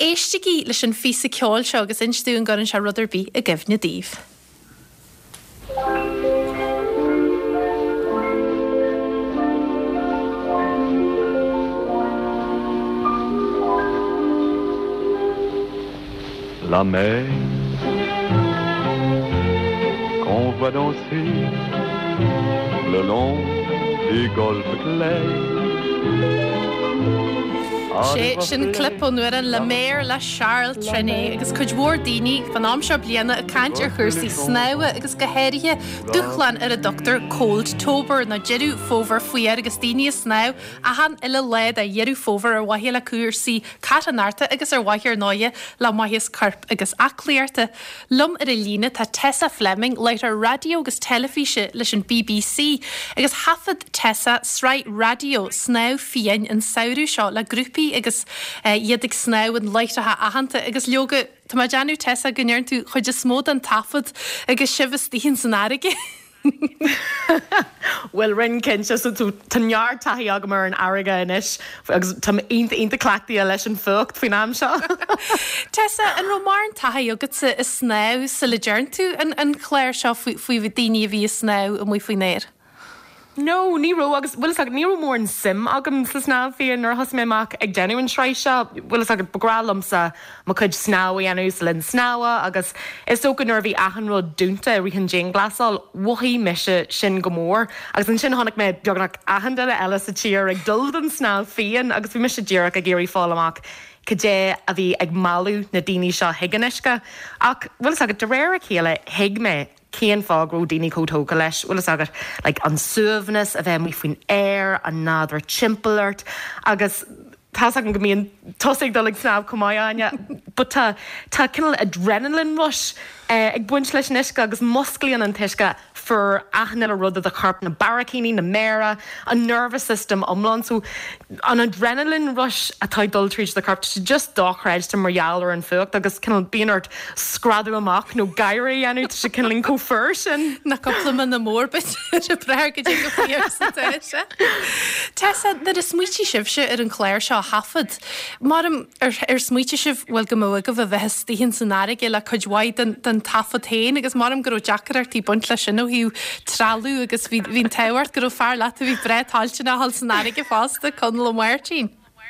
éistigi leis an físa ceáil seo agus instún gorann se ruderbí a gibhne díobh. La mer qu'on voit danser le long des golfes clairs. sé sin clip ó nuair an le méir le Charles Trenet agus chuid mhór daoine fan am seo bliana a caint ar chuirsaí snáha agus go héirithe duchlan ar a doctor Coldtober na jeú fóver faoar agus daoine sná a han ile leid a dhearú fóver ar waithé le cuairsaí catanarta agus ar waithir náide le maithas carp agus acléirta. Lum ar a lína tá Tessa Fleming leit ar radio agus telefíse leis an BBC agus hafad Tessa sráid radio sná fiain an saoú seo le grúpi agus iedig sná an leitethe ahananta agus leoga tá má deanú Tessa gnéirn tú chuid de smód an tafod agus sibhas tíhinn san aige. Well rin cinse so tú tannear taí aga mar an aige inis agus tá inta clachtaí a leis an fucht faoin am seo. Tessa, an romár an taí agad sa is sná sa le dearn tú an chléir seo faoi bh daoine a bhí sná a mu faoi néir. No, níró agus bhfuil agad níró mór an sim agam sa snáfion ar thos méach ag déanú an sráid seo, bhfuil agad bográlumsa má chuid snáí anú sa linn snáha agus is so go nervhí achanró dúnta rihan Jane Glasáil wahí meise sin go mór agus an sin tháinig mé beagnach achan eile sa tír ag dul an sná fion agus bhí meise ddíach a géirí fáil amach cadé a bhí ag malú na daoine seo higanisce ach bhfuil agad de réir a chéile hiigme céan fágrú daoine cótóga leis, bhfuil agad an suamhnas a bheith mu faoin air an nádra timpplairt agus tá an go míon tosaigh dolig snáb cumáine, but tá cinnal adrenaline rush ag buint leis nisce agus mosclaíon an tuisce for achan a rud a carp na barracíní na méra, an nervous system omlan, so an adrenaline rush atá dul tríd the carp just dochreid to marall an fucht agus cinnal bíonart scradú amach nó gaiirí anú se cinnalín có firsin. Na coplaman na mór bit se breir go dtí go fíor sa teise. Tessa, na is smuotí sibse ar an chléir seo hafad. Mar ar smuotí sibh bhfuil go móga go bh bheithes tíhinn san aige le chuidhhaid den tafad tain agus marm go Jackarartí bunt le sin hiú tralú agus hín tehart go fear le a bhí bred háilte na hall san aige fásta chun le muirtín.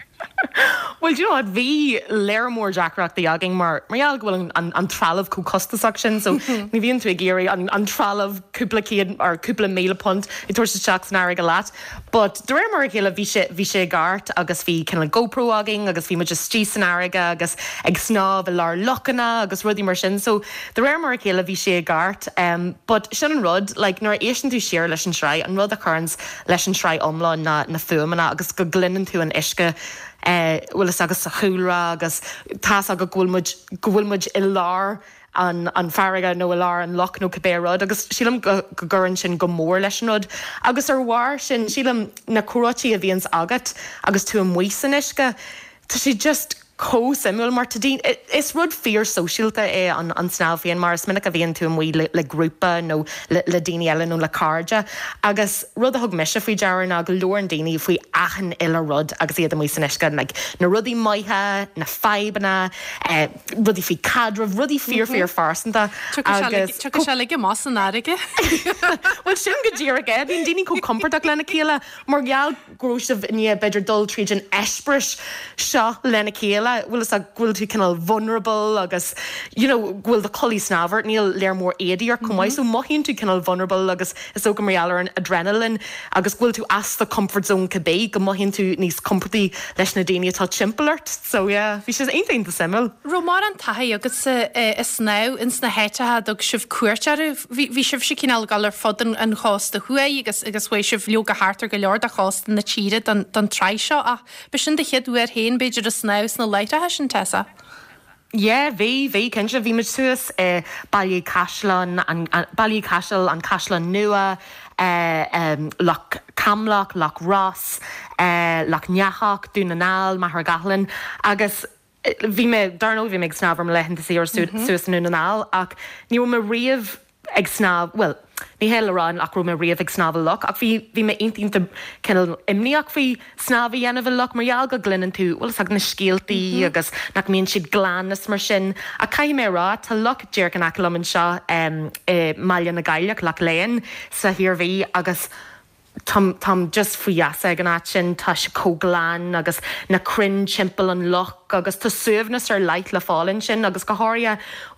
Well, you know what? Bhí léirmór Jackreachtaí agin mar marall bhfuil an tralamh có costaach sin, so ní bhíonn tú ag géirí an tralamh cúpla céad ar cúpla méle punt i tuair seach san aige leat. But de réir mar chéile bhí sé gart agus bhí cinna GoPro agin agus bhí muidir tí san aige agus ag snáb a lár lochanna agus rudí mar sin, so de réir mar chéile bhí sé gart. But sin an rud, like, nuair éisian tú siar leis an sráid, an rud a churns leis an sráid omláin na fuamanna agus go glinnan tú an isce bhfuil agus sa chúra agus tá a go bhfuilmuid i lár an farige nó a lár an loch nó cabérad agus sílam go ggurann sin go mór leis an rud agus ar bhhair sin sílam na cuairtí a bhíons agat agus tú an muosan isce tá si just co-simul mar tadín is rud fear socialta an snáfion mar sminnig a bhíon tú mí le grúpa nó le daine eile nó le cardja agus rud a thug meise faoi dearan a go leor an daine faoi achan ile rud agus iad mí san isce na rudí maithe na febanna rudí faoi cadramh rudí fear farsanta agus tu se le go más an aige. Well sin go ddíar aige bhíon daine có comfortach lena chéile mar geall gróisih ní beidir dul tríd an espris seo lena chéile bhfuil a ghfuil tú cinál vulnerable agus bhfuil de colí snábhart níl léir mór éadí ar cumáid so maithíonn tú cinál vulnerable agus is ó go marall an adrenaline agus bhfuil tú as the comfort zone cabbé go maithíonn tú níos comfortaí leis na daine atá timpplairt, so bhí sé aontainn de simil. Romár an taí agus is sná ins na héitethe dog sibh cuairtear bhí sibh si cinál gal ar fod an chásta thuaí agus bhui sibh leo go hátar go leor a chásta na tíre don trí seo a be sin de cheadú ar héin beidir a snás na leithethe sin Tessa. Bhí cinse bhí mar suas bailí caiislan an caiislan nua lech camlach, lech Ross, lech neachach, dúnanáil, maithar galan agus bhí me darnó bhí meid snábhar me lehananta sí ar suas núnanáil ach níor me riamh ag snáb, well, ní héile rán ach ru mé riamh snábal lech ach bhí mé intínta cinnal imníach fhí snábhí dhéanamh lech marall go glinnan tú bhil ag na scéaltaí agus nach míonn siad glánas mar sin a cai mé rá tá lech déir an aclamann seo maiile na gaiileach lech léon sa hirbhí agus Tom just faoiasa gan áit sin tá se cógláin agus na crin timppel an loch agus tá suamhnas ar leit le fáinn sin agus go háirithe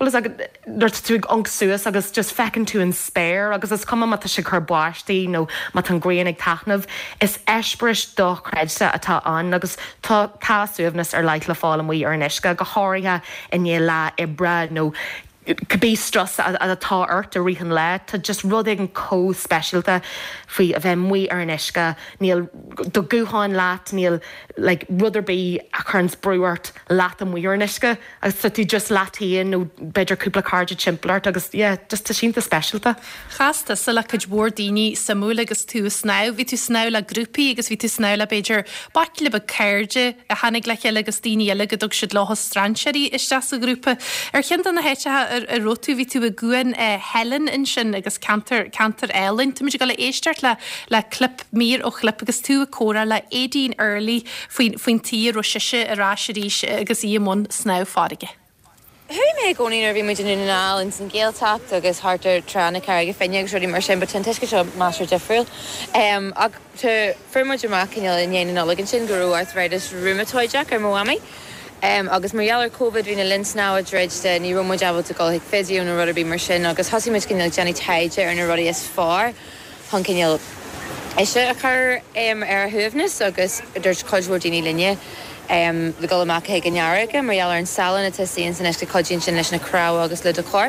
dúirt tú ong suas agus just fecinn tú an spéir agus is cum mata se chu buáistí nó mat an gréan ag tanamh is eispris do creidse atá an agus tá suamhnas ar leit le fáil an mí ar nisca go háirithe iné le ibre nó Cabí stras a atá airt a rihan le, tá just rud ag an có-specialta faoi a bheith muoi ar an isca, níl do gúháin leat, níl ruderbí a churns brúart leat a muoi ar an isca, agus tá tú just leatíon nó beidir cúpla cardide timplart agus just tá sínta specialta. Chasta sa le chuid bhór daoine samú agus tú sná, bhí tú sná le grúpaí agus bhí tú sná le beidir baci le cairde a hanig le cheile agus daoine eile go dug siad láthas stranseí iste sa grúpa. Ar chean na héite a rotú ví tú a gúin Helen in sin agus cantar Ellen. Tá muidir go le éisteart le clip mír ó clip agus tú a córa le édín early faoin tí ro siise a ráisiríis agus ímón sná fáige. Hui mé gcóí ar bhí muid in ál in san géaltacht agus hartar trena carige féine agus ruí mar sin, but tuisce seo Master Jeffriil. Ag tu firmuid amach in dhéanaan álagan sin gurú arthritis rheumatoideach ar móami. Agus marall COVID hí na linsná a dreide ní romid abal a gáil physio na rudarbí mar sin, agus hasimiid cinneal Jenny Taide ar na rudí is far hon cinneal isise a chur ar thuhnas agus dúirt coidhór daoine linne le go amach ag an nearaige marall ar an salan a tesíon san isce codíonn sin leis na crá agus le do corp.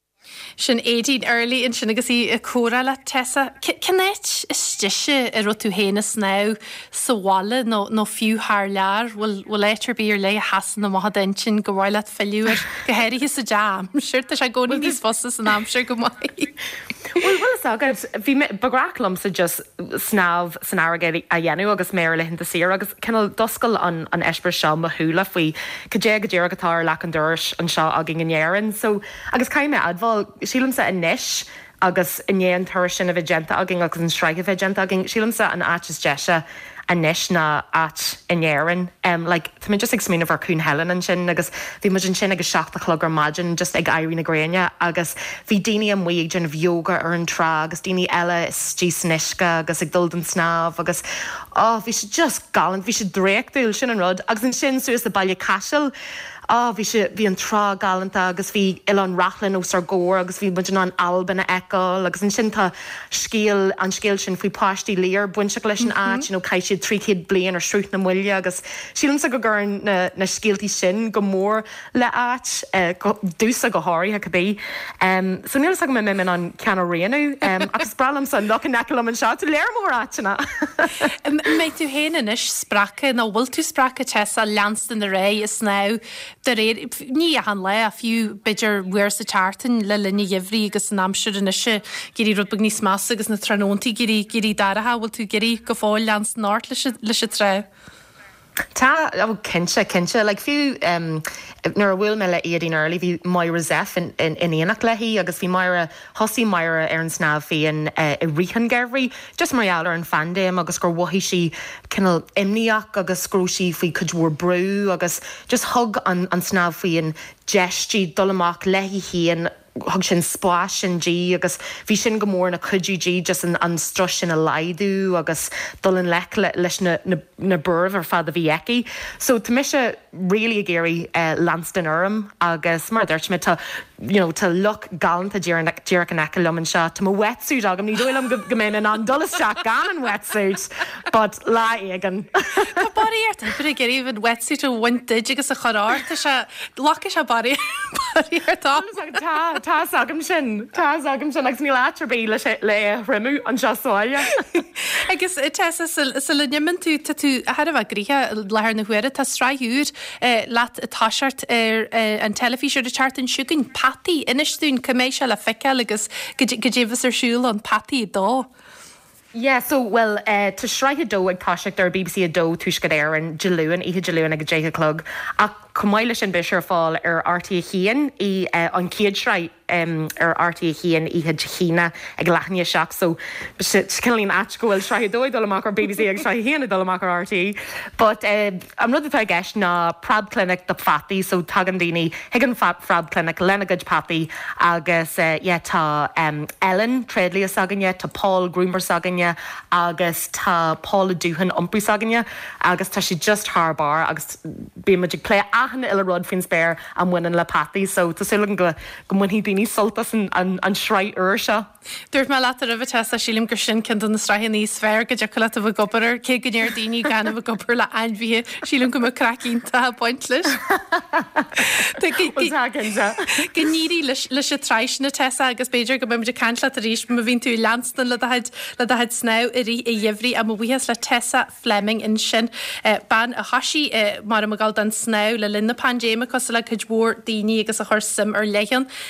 Sin édín early in sin agus í a córa le Tessa. Cinnéit is stiise a ru tú héna sná sa bhála nó fiú thar lear bhfuil éitir bí ar le a hasan na maithe sin go bhhail le filiúir go héirithe sa jam. Siirta sé gcónaí níos fosa san amsir go maiid. Well agad bhí bagrachlam sa just snáb san airgéid a dhéanú agus méir le hinta sír agus cinnal doscail an eispir seo mothúla faoi go dé go ddéir gotá le an dúirs an seo agin gnéaran. So agus caiime adbháil sílamsa a níis agus inéon thuir sin a bheitgenta agin agus an sreig a bheitgenta agin sílamsa an áitis deise a níis na at inéaran. Tá just ag smíanamh ar cún Helen an sin agus bhí mu sin agus seachta chlog ar maidin just ag airí na gréine agus bhí daoine am muig gin bheoga ar an trá agus daoine eile is tí snisca agus ag dul an snáb agus bhí sé just galant, bhí sé dréicúil sin an rud agus an sin suas a bailile caiisiil. Bhí an trá galanta agus bhí an rachlan ó sargóir agus bhí buin an alban na eáil agus an sinnta scéal sin faoi páistí léir buinse leis an áit cai siad tríchéad blian ar srút na muile agus sílamsa go gurn na scéaltaí sin go mór le áit dúsa go háirithe cabbé. So níl go mé min an cean réanú agus bralam san loch an necail an seo tú léir mór áitina. Méid tú héanais spracha nó bhfuil tú spracha Tessa leanstan na ré is sná ní a han le a fiú beidir bhuiir sa tartan le linne dhimhrí agus an amsir in isise gurí rud bag níos más agus na tróntaí gurí daratha bhfuil tú gurí go fáil leans náirt leis a tre. Tá cinse le fiú nuair bhfuil me le éadín early bhí Moira Zeff in éanaach lehí agus bhí Moira hosí Moira ar an snáb féin i rihan gerbhrí just marall ar an fandéim agus gur bhhaí si cinnal imníach agus scrúsí faoi chudhór brú agus just thug an snáb féin gestí dul amach lehí hían thug sin spáis sin dí agus bhí sin go mór na chudí just an stras sin a laidú agus dul an leis na burh ar fad a bhí eici. So tá mis se rilí a géirí Lanston orm agus mar dúirt me tá luch galanta díar an eca luman seo tá wetsuit agam ní dúilm go mé an dulasteach gan an wetsuit, but lá éigen. Tá baríart fu géirí bh wetsuit a bhainte agus a choráirta se lacha se baríartá. Tá agam sin agus ní látar bí le rimú an seáile. Agus Tessa sa le nimman tú a bh gríthe lethir na huire tá sráúr leat a táseart ar an telefísir a chartan siúginn patí inistún cummééis se le feiceil agus go ddíhas ar siúil an patí dó. Yeah, so well, tá sreithe dó ag táiseach ar BBC a dó tuiscad ar an Jilúan, ihe Jilúan ag a déthe clog. Ach cumáile sin bisir fáil ar RT chéan í an céad sráid RT chéan iad China ag lethne seach so cinlín atgóil sráidóid dolamach ar BBC ag sráid chéanana dolamach ar RT. But am rud atá gceist ná Frab Clinic do Fatty so tagan daoine higan Frab Clinic lenagad Patty agus tá Ellen Treadley saganne tá Paul Groomer saganne agus tá Paula Doohan Umpri saganne agus tá si just Harbar agus bí muidir lé achan ile rud fin spéir am bhainean le Patty so tá sulan go mhaí daoine soltas an sráid se. Dúirt me leat a bh testa sílim gur sin cin na straithe níos sfr go decola a bh gobar cé gnéir daoine gan bh gopur le einmhí sílim go cracínta pointlis. Gníí leis se treis na tesa agus beidir go bimidir canla a ríis ma vín tú Lanston le had sná i rí i dhéhrí a bhuias le Tessa Fleming in sin ban a hasí mar a gal den sná le linna pandéma cos le chudhór daoine agus a chur sim ar leian